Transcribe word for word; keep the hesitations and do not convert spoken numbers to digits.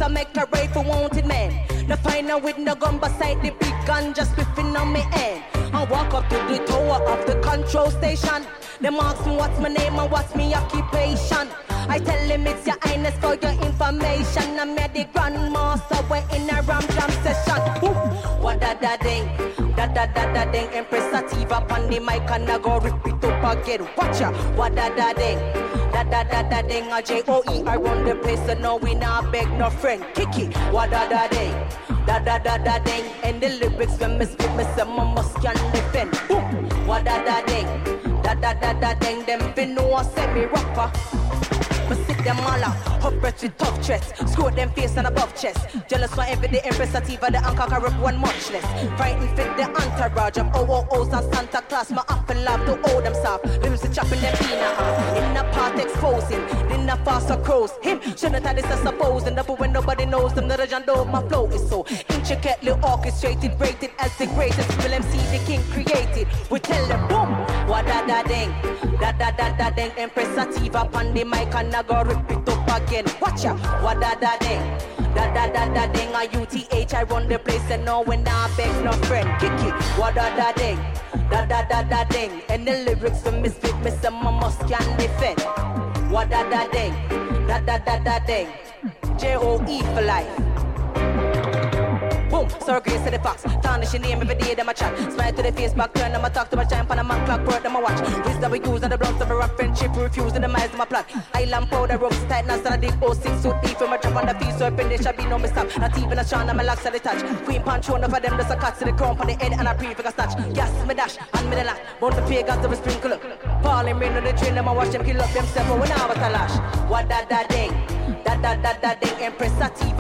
make a right for wanted man. The final with no gun beside the big gun just whipping on me end. I walk up to the tower of the control station. Them ask me what's my name and what's my occupation. I tell him it's your highness for your information. I'm at the grandmaster, we're in a ram jam session. Ooh. What da da ding, da da da da ding. Empress Sativa on the mic and I go rip it up again. Watch ya, what da da ding, da da da da ding. A J O E I run the place, so no we not beg no friend. Kiki, what da da ding, da da da da ding. And the lyrics when me spit me say my must can defend. Ooh. What da da ding, da da da da ding. Them fin know I say me rapper. But sit them all out, up breath with tough threats. Score them face and above chest. Jealous for every day, Empress Sativa, the anchor can rip one much less. Frightened fit the entourage of O O Os and Santa Claus. My apple love to hold them soft. Limbs to chopping them peanut. In the part exposing, in the faster crows. Him, shouldn't have this a supposing. Double when nobody knows them, the legend of my flow is so intricately orchestrated, rated as the greatest. Will M C the king created. We tell them boom, what da da ding, da da da da ding. Empress Sativa on the mic and I go rip it up again. Watch ya, what da da ding, da da da da ding. A U T H I run the place and no when I beg no friend. Kiki, what da da ding, da da da da ding. And the lyrics for misfit, Mister Mama can defend. What da da ding, da da da da ding. J O E for life. Boom, so grace to the fox. Tarnish your name every day, them a chat. Smile to the face, back turn, them a talk to my giant, and a man clock, word, them a watch. Wisdom we use, and the blunts of a rap friendship, refuse, and the minds, them a plot. Island powder, ropes, tightness, and a deep oh six suit, beef, from a trap on the feet, so up in there shall be no mistake. Not even a strong, and my locks at the touch. Queen punch, one of them, just a cut to the crown, on the head, and a prefix a snatch. Gas, me dash, and me the lack. Bound the pagans, them a sprinkle up. Falling rain on the train, them a watch them kill up themselves, but when I was a lash. What da da ding, da da da da ding, Empress Sativa.